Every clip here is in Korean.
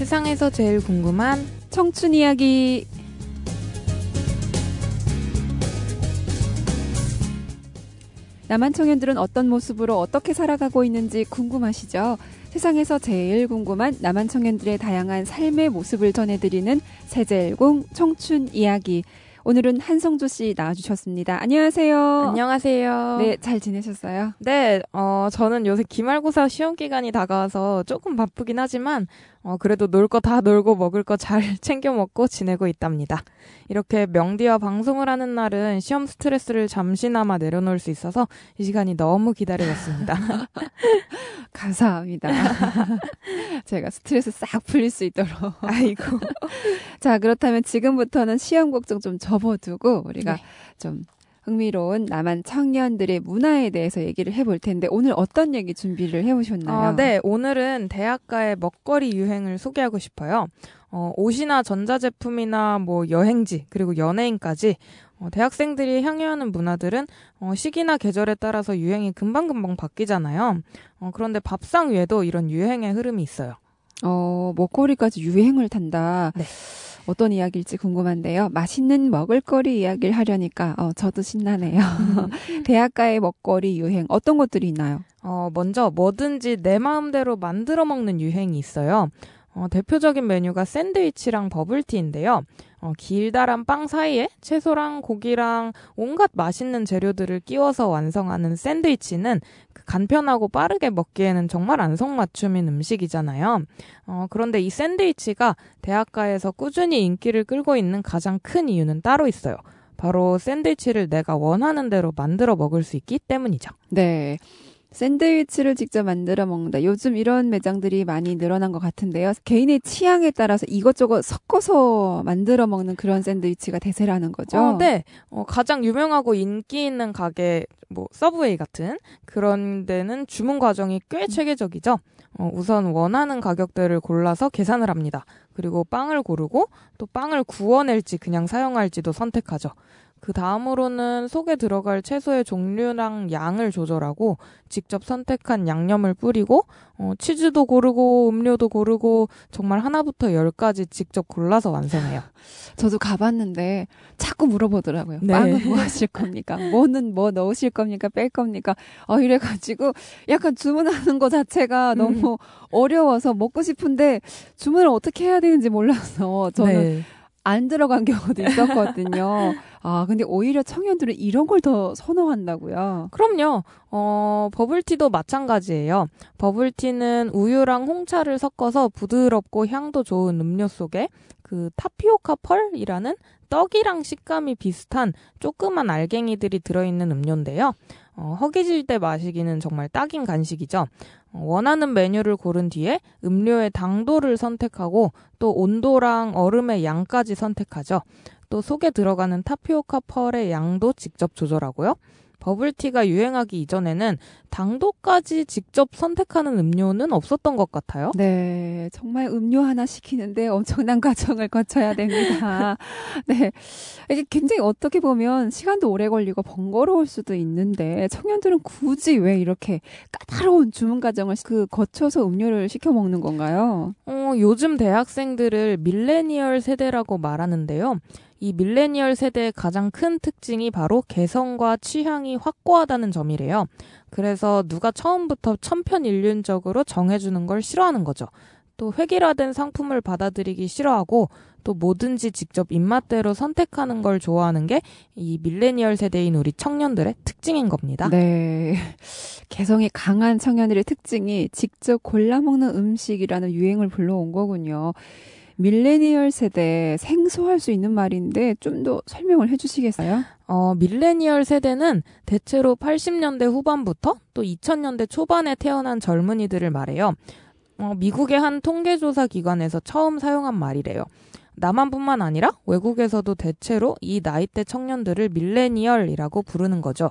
세상에서 제일 궁금한 청춘 이야기. 남한 청년들은 어떤 모습으로 어떻게 살아가고 있는지 궁금하시죠? 세상에서 제일 궁금한 남한 청년들의 다양한 삶의 모습을 전해드리는 세제일공 청춘 이야기. 오늘은 한성조 씨 나와주셨습니다. 안녕하세요. 안녕하세요. 네, 잘 지내셨어요? 네, 저는 요새 기말고사 시험 기간이 다가와서 조금 바쁘긴 하지만 그래도 놀 거 다 놀고 먹을 거 잘 챙겨 먹고 지내고 있답니다. 이렇게 명디와 방송을 하는 날은 시험 스트레스를 잠시나마 내려놓을 수 있어서 이 시간이 너무 기다려졌습니다. 감사합니다. 제가 스트레스 싹 풀릴 수 있도록. 아이고. 자, 그렇다면 지금부터는 시험 걱정 좀 접어두고 우리가 네. 좀 흥미로운 남한 청년들의 문화에 대해서 얘기를 해볼 텐데 오늘 어떤 얘기 준비를 해오셨나요? 네, 오늘은 대학가의 먹거리 유행을 소개하고 싶어요. 옷이나 전자제품이나 뭐 여행지 그리고 연예인까지 대학생들이 향유하는 문화들은 시기나 계절에 따라서 유행이 금방금방 바뀌잖아요. 그런데 밥상 위에도 이런 유행의 흐름이 있어요. 먹거리까지 유행을 탄다. 네. 어떤 이야기일지 궁금한데요. 맛있는 먹을거리 이야기를 하려니까 저도 신나네요. 대학가의 먹거리 유행 어떤 것들이 있나요? 먼저 뭐든지 내 마음대로 만들어 먹는 유행이 있어요. 대표적인 메뉴가 샌드위치랑 버블티인데요. 길다란 빵 사이에 채소랑 고기랑 온갖 맛있는 재료들을 끼워서 완성하는 샌드위치는 간편하고 빠르게 먹기에는 정말 안성맞춤인 음식이잖아요. 그런데 이 샌드위치가 대학가에서 꾸준히 인기를 끌고 있는 가장 큰 이유는 따로 있어요. 바로 샌드위치를 내가 원하는 대로 만들어 먹을 수 있기 때문이죠. 네. 샌드위치를 직접 만들어 먹는다. 요즘 이런 매장들이 많이 늘어난 것 같은데요. 개인의 취향에 따라서 이것저것 섞어서 만들어 먹는 그런 샌드위치가 대세라는 거죠. 네. 가장 유명하고 인기 있는 가게, 서브웨이 같은 그런 데는 주문 과정이 꽤 체계적이죠. 우선 원하는 가격대를 골라서 계산을 합니다. 그리고 빵을 고르고 또 빵을 구워낼지 그냥 사용할지도 선택하죠. 그 다음으로는 속에 들어갈 채소의 종류랑 양을 조절하고 직접 선택한 양념을 뿌리고 치즈도 고르고 음료도 고르고 정말 하나부터 10까지 직접 골라서 완성해요. 저도 가봤는데 자꾸 물어보더라고요. 네. 빵은 뭐 하실 겁니까? 뭐는 뭐 넣으실 겁니까? 뺄 겁니까? 이래가지고 약간 주문하는 거 자체가 너무 어려워서 먹고 싶은데 주문을 어떻게 해야 되는지 몰라서 저는 네. 안 들어간 경우도 있었거든요. 근데 오히려 청년들은 이런 걸 더 선호한다고요? 그럼요. 버블티도 마찬가지예요. 버블티는 우유랑 홍차를 섞어서 부드럽고 향도 좋은 음료 속에 그 타피오카 펄이라는 떡이랑 식감이 비슷한 조그만 알갱이들이 들어있는 음료인데요. 허기질 때 마시기는 정말 딱인 간식이죠. 원하는 메뉴를 고른 뒤에 음료의 당도를 선택하고 또 온도랑 얼음의 양까지 선택하죠. 또 속에 들어가는 타피오카 펄의 양도 직접 조절하고요. 버블티가 유행하기 이전에는 당도까지 직접 선택하는 음료는 없었던 것 같아요. 네, 정말 음료 하나 시키는데 엄청난 과정을 거쳐야 됩니다. 네, 이게 굉장히 어떻게 보면 시간도 오래 걸리고 번거로울 수도 있는데 청년들은 굳이 왜 이렇게 까다로운 주문 과정을 거쳐서 음료를 시켜 먹는 건가요? 요즘 대학생들을 밀레니얼 세대라고 말하는데요. 이 밀레니얼 세대의 가장 큰 특징이 바로 개성과 취향이 확고하다는 점이래요. 그래서 누가 처음부터 천편일률적으로 정해주는 걸 싫어하는 거죠. 또 획일화된 상품을 받아들이기 싫어하고 또 뭐든지 직접 입맛대로 선택하는 걸 좋아하는 게 이 밀레니얼 세대인 우리 청년들의 특징인 겁니다. 네. 개성이 강한 청년들의 특징이 직접 골라 먹는 음식이라는 유행을 불러온 거군요. 밀레니얼 세대 생소할 수 있는 말인데 좀 더 설명을 해주시겠어요? 밀레니얼 세대는 대체로 80년대 후반부터 또 2000년대 초반에 태어난 젊은이들을 말해요. 미국의 한 통계조사 기관에서 처음 사용한 말이래요. 남한뿐만 아니라 외국에서도 대체로 이 나이대 청년들을 밀레니얼이라고 부르는 거죠.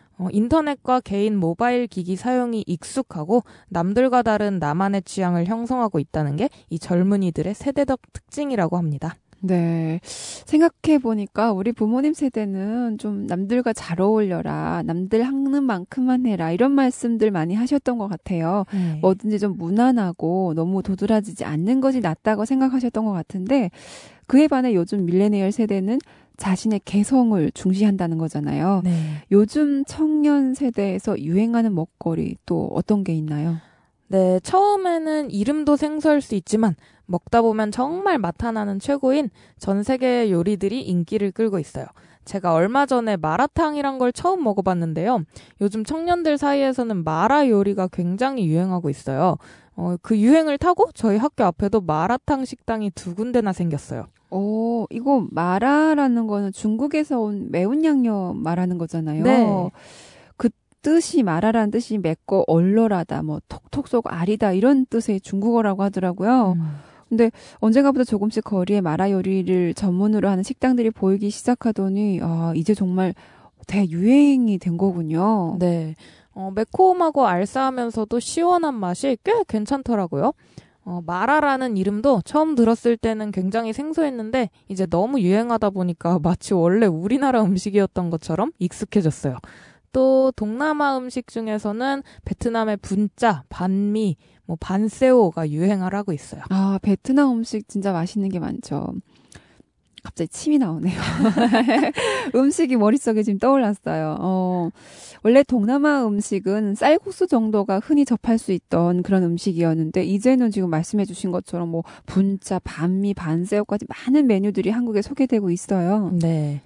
인터넷과 개인 모바일 기기 사용이 익숙하고 남들과 다른 나만의 취향을 형성하고 있다는 게 이 젊은이들의 세대적 특징이라고 합니다. 네. 생각해보니까 우리 부모님 세대는 좀 남들과 잘 어울려라, 남들 하는 만큼만 해라, 이런 말씀들 많이 하셨던 것 같아요. 네. 뭐든지 좀 무난하고 너무 도드라지지 않는 것이 낫다고 생각하셨던 것 같은데, 그에 반해 요즘 밀레니얼 세대는 자신의 개성을 중시한다는 거잖아요. 네. 요즘 청년 세대에서 유행하는 먹거리 또 어떤 게 있나요? 네, 처음에는 이름도 생소할 수 있지만 먹다 보면 정말 맛하나는 최고인 전 세계의 요리들이 인기를 끌고 있어요. 제가 얼마 전에 마라탕이란 걸 처음 먹어봤는데요. 요즘 청년들 사이에서는 마라 요리가 굉장히 유행하고 있어요. 그 유행을 타고 저희 학교 앞에도 마라탕 식당이 2군데나 생겼어요. 이거 마라라는 거는 중국에서 온 매운 양념 말하는 거잖아요. 네. 그 뜻이 마라라는 뜻이 맵고 얼얼하다, 뭐 톡톡 쏘고 아리다 이런 뜻의 중국어라고 하더라고요. 근데 언젠가부터 조금씩 거리에 마라 요리를 전문으로 하는 식당들이 보이기 시작하더니 이제 정말 대유행이 된 거군요. 네. 매콤하고 알싸하면서도 시원한 맛이 꽤 괜찮더라고요. 마라라는 이름도 처음 들었을 때는 굉장히 생소했는데 이제 너무 유행하다 보니까 마치 원래 우리나라 음식이었던 것처럼 익숙해졌어요. 또 동남아 음식 중에서는 베트남의 분짜, 반미, 반새우가 유행을 하고 있어요. 베트남 음식 진짜 맛있는 게 많죠. 갑자기 침이 나오네요. 음식이 머릿속에 지금 떠올랐어요. 원래 동남아 음식은 쌀국수 정도가 흔히 접할 수 있던 그런 음식이었는데 이제는 지금 말씀해 주신 것처럼 뭐 분짜, 반미, 반새우까지 많은 메뉴들이 한국에 소개되고 있어요. 네.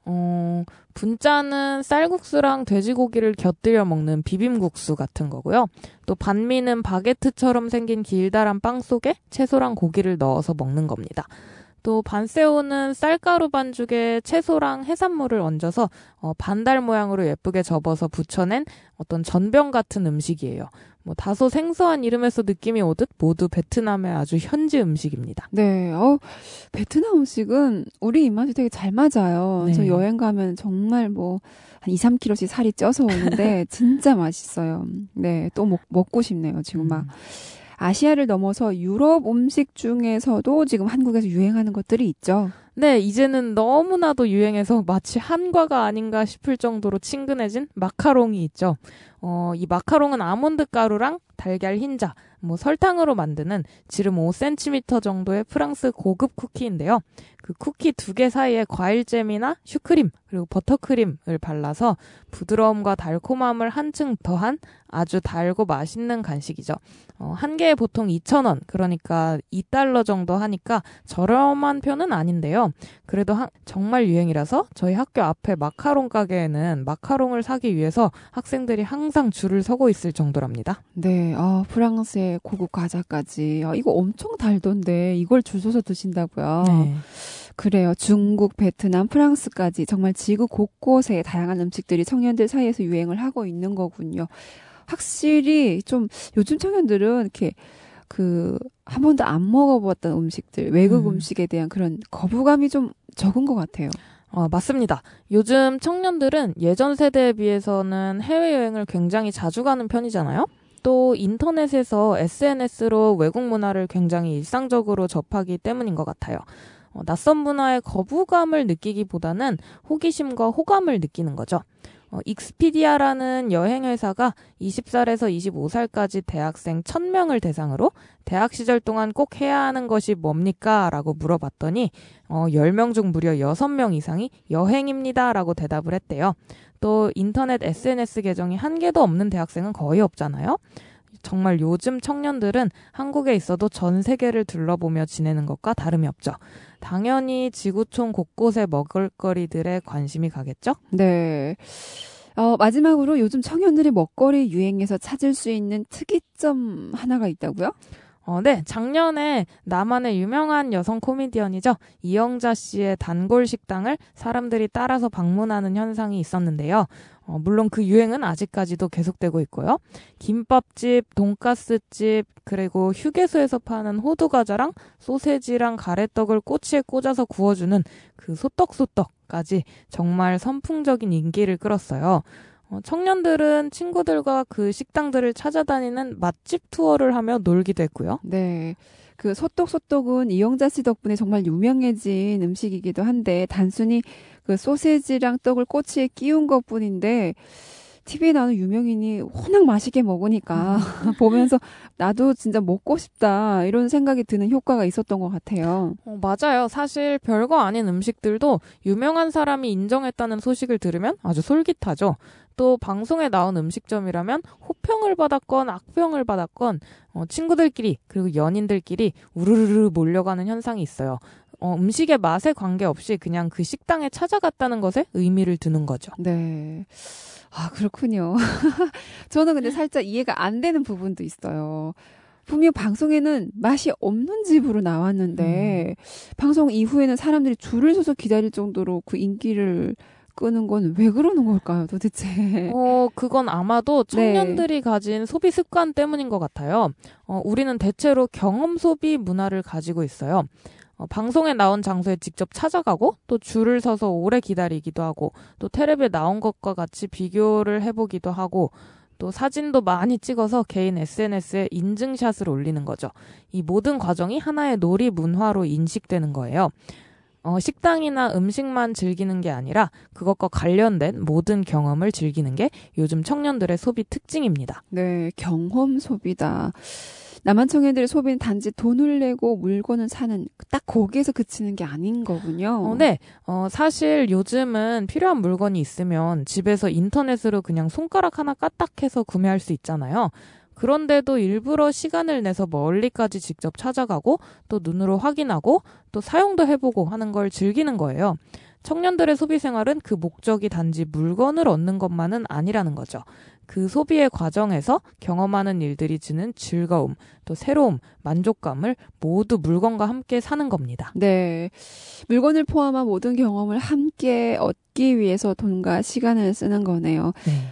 분짜는 쌀국수랑 돼지고기를 곁들여 먹는 비빔국수 같은 거고요. 또 반미는 바게트처럼 생긴 길다란 빵 속에 채소랑 고기를 넣어서 먹는 겁니다. 또 반새우는 쌀가루 반죽에 채소랑 해산물을 얹어서 반달 모양으로 예쁘게 접어서 부쳐낸 어떤 전병 같은 음식이에요. 다소 생소한 이름에서 느낌이 오듯 모두 베트남의 아주 현지 음식입니다. 네, 베트남 음식은 우리 입맛이 되게 잘 맞아요. 네. 저 여행 가면 정말 한 2, 3kg씩 살이 쪄서 오는데 진짜 맛있어요. 네, 또 먹고 싶네요. 지금 막. 아시아를 넘어서 유럽 음식 중에서도 지금 한국에서 유행하는 것들이 있죠. 네, 이제는 너무나도 유행해서 마치 한과가 아닌가 싶을 정도로 친근해진 마카롱이 있죠. 이 마카롱은 아몬드 가루랑 달걀 흰자, 설탕으로 만드는 지름 5cm 정도의 프랑스 고급 쿠키인데요. 그 쿠키 2개 사이에 과일잼이나 슈크림 그리고 버터크림을 발라서 부드러움과 달콤함을 한층 더한 아주 달고 맛있는 간식이죠. 한 개에 보통 2,000원, 그러니까 $2 정도 하니까 저렴한 편은 아닌데요. 그래도 정말 유행이라서 저희 학교 앞에 마카롱 가게에는 마카롱을 사기 위해서 학생들이 항상 줄을 서고 있을 정도랍니다. 네, 프랑스의 고급 과자까지. 이거 엄청 달던데 이걸 줄 서서 드신다고요? 네. 그래요. 중국, 베트남, 프랑스까지 정말 지구 곳곳에 다양한 음식들이 청년들 사이에서 유행을 하고 있는 거군요. 확실히 좀 요즘 청년들은 이렇게 한 번도 안 먹어봤던 음식들, 외국 음식에 대한 그런 거부감이 좀 적은 것 같아요. 맞습니다. 요즘 청년들은 예전 세대에 비해서는 해외여행을 굉장히 자주 가는 편이잖아요. 또 인터넷에서 SNS로 외국 문화를 굉장히 일상적으로 접하기 때문인 것 같아요. 낯선 문화에 거부감을 느끼기보다는 호기심과 호감을 느끼는 거죠. 익스피디아라는 여행회사가 20살에서 25살까지 대학생 1,000명을 대상으로 대학 시절 동안 꼭 해야 하는 것이 뭡니까? 라고 물어봤더니 10명 중 무려 6명 이상이 여행입니다. 라고 대답을 했대요. 또 인터넷 SNS 계정이 한 개도 없는 대학생은 거의 없잖아요. 정말 요즘 청년들은 한국에 있어도 전 세계를 둘러보며 지내는 것과 다름이 없죠. 당연히 지구촌 곳곳의 먹을거리들에 관심이 가겠죠? 네. 마지막으로 요즘 청년들이 먹거리 유행에서 찾을 수 있는 특이점 하나가 있다고요? 네. 작년에 남한의 유명한 여성 코미디언이죠. 이영자 씨의 단골 식당을 사람들이 따라서 방문하는 현상이 있었는데요. 물론 그 유행은 아직까지도 계속되고 있고요. 김밥집, 돈가스집, 그리고 휴게소에서 파는 호두과자랑 소세지랑 가래떡을 꼬치에 꽂아서 구워주는 그 소떡소떡까지 정말 선풍적인 인기를 끌었어요. 청년들은 친구들과 그 식당들을 찾아다니는 맛집 투어를 하며 놀기도 했고요. 네. 그 소떡소떡은 이영자 씨 덕분에 정말 유명해진 음식이기도 한데 단순히 그 소세지랑 떡을 꼬치에 끼운 것뿐인데 TV에 나오는 유명인이 워낙 맛있게 먹으니까 보면서 나도 진짜 먹고 싶다 이런 생각이 드는 효과가 있었던 것 같아요. 맞아요. 사실 별거 아닌 음식들도 유명한 사람이 인정했다는 소식을 들으면 아주 솔깃하죠. 또 방송에 나온 음식점이라면 호평을 받았건 악평을 받았건 친구들끼리 그리고 연인들끼리 우르르르 몰려가는 현상이 있어요. 음식의 맛에 관계없이 그냥 그 식당에 찾아갔다는 것에 의미를 두는 거죠. 네. 아, 그렇군요. 저는 근데 살짝 이해가 안 되는 부분도 있어요. 분명 방송에는 맛이 없는 집으로 나왔는데 방송 이후에는 사람들이 줄을 서서 기다릴 정도로 그 인기를 끄는 건 왜 그러는 걸까요, 도대체? 그건 아마도 청년들이 가진 소비 습관 때문인 것 같아요. 우리는 대체로 경험 소비 문화를 가지고 있어요. 방송에 나온 장소에 직접 찾아가고 또 줄을 서서 오래 기다리기도 하고 또 텔레비에 나온 것과 같이 비교를 해보기도 하고 또 사진도 많이 찍어서 개인 SNS에 인증샷을 올리는 거죠. 이 모든 과정이 하나의 놀이 문화로 인식되는 거예요. 식당이나 음식만 즐기는 게 아니라 그것과 관련된 모든 경험을 즐기는 게 요즘 청년들의 소비 특징입니다. 네, 경험 소비다. 남한 청년들의 소비는 단지 돈을 내고 물건을 사는 딱 거기에서 그치는 게 아닌 거군요. 네. 사실 요즘은 필요한 물건이 있으면 집에서 인터넷으로 그냥 손가락 하나 까딱해서 구매할 수 있잖아요. 그런데도 일부러 시간을 내서 멀리까지 직접 찾아가고 또 눈으로 확인하고 또 사용도 해보고 하는 걸 즐기는 거예요. 청년들의 소비 생활은 그 목적이 단지 물건을 얻는 것만은 아니라는 거죠. 그 소비의 과정에서 경험하는 일들이 주는 즐거움, 또 새로움, 만족감을 모두 물건과 함께 사는 겁니다. 네. 물건을 포함한 모든 경험을 함께 얻기 위해서 돈과 시간을 쓰는 거네요. 네.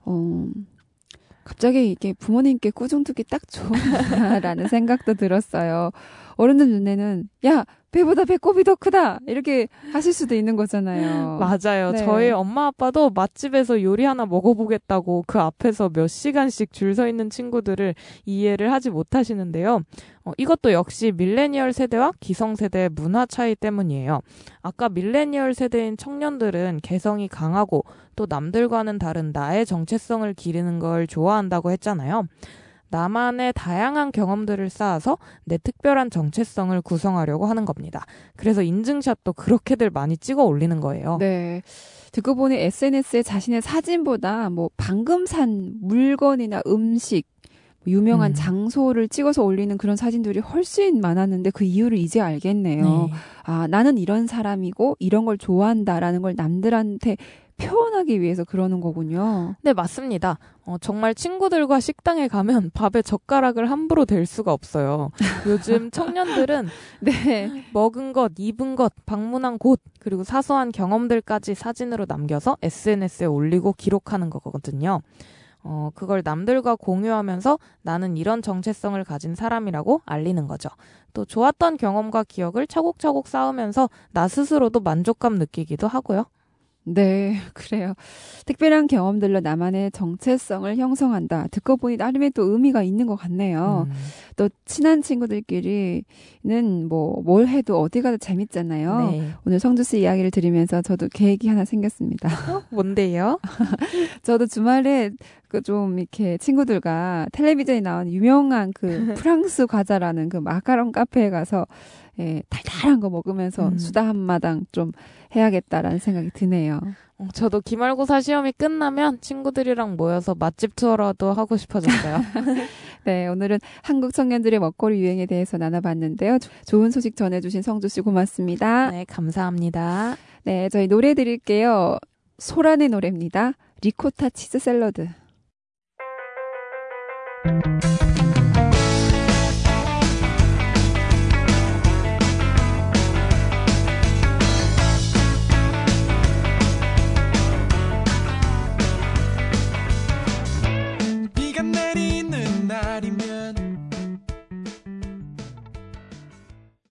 갑자기 이게 부모님께 꾸중 듣기 딱 좋다라는 생각도 들었어요. 어른들 눈에는 야, 배보다 배꼽이 더 크다 이렇게 하실 수도 있는 거잖아요. 맞아요. 네. 저희 엄마 아빠도 맛집에서 요리 하나 먹어보겠다고 그 앞에서 몇 시간씩 줄 서 있는 친구들을 이해를 하지 못하시는데요. 이것도 역시 밀레니얼 세대와 기성세대의 문화 차이 때문이에요. 아까 밀레니얼 세대인 청년들은 개성이 강하고 또 남들과는 다른 나의 정체성을 기르는 걸 좋아한다고 했잖아요. 나만의 다양한 경험들을 쌓아서 내 특별한 정체성을 구성하려고 하는 겁니다. 그래서 인증샷도 그렇게들 많이 찍어 올리는 거예요. 네. 듣고 보니 SNS에 자신의 사진보다 뭐 방금 산 물건이나 음식, 유명한 장소를 찍어서 올리는 그런 사진들이 훨씬 많았는데 그 이유를 이제 알겠네요. 네. 아, 나는 이런 사람이고 이런 걸 좋아한다라는 걸 남들한테 표현하기 위해서 그러는 거군요. 네, 맞습니다. 정말 친구들과 식당에 가면 밥에 젓가락을 함부로 댈 수가 없어요. 요즘 청년들은 네. 먹은 것, 입은 것, 방문한 곳, 그리고 사소한 경험들까지 사진으로 남겨서 SNS에 올리고 기록하는 거거든요. 그걸 남들과 공유하면서 나는 이런 정체성을 가진 사람이라고 알리는 거죠. 또 좋았던 경험과 기억을 차곡차곡 쌓으면서 나 스스로도 만족감 느끼기도 하고요. 네, 그래요. 특별한 경험들로 나만의 정체성을 형성한다. 듣고 보니 나름의 또 의미가 있는 것 같네요. 또 친한 친구들끼리는 뭘 해도 어디 가도 재밌잖아요. 네. 오늘 성주 씨 이야기를 들으면서 저도 계획이 하나 생겼습니다. 뭔데요? 저도 주말에 좀 이렇게 친구들과 텔레비전에 나온 유명한 그 프랑스 과자라는 그 마카롱 카페에 가서 달달한 거 먹으면서 수다 한마당 좀 해야겠다라는 생각이 드네요. 저도 기말고사 시험이 끝나면 친구들이랑 모여서 맛집 투어라도 하고 싶어졌어요. 네, 오늘은 한국 청년들의 먹거리 유행에 대해서 나눠봤는데요. 좋은 소식 전해주신 성주 씨 고맙습니다. 네, 감사합니다. 네, 저희 노래 드릴게요. 소란의 노래입니다. 리코타 치즈 샐러드.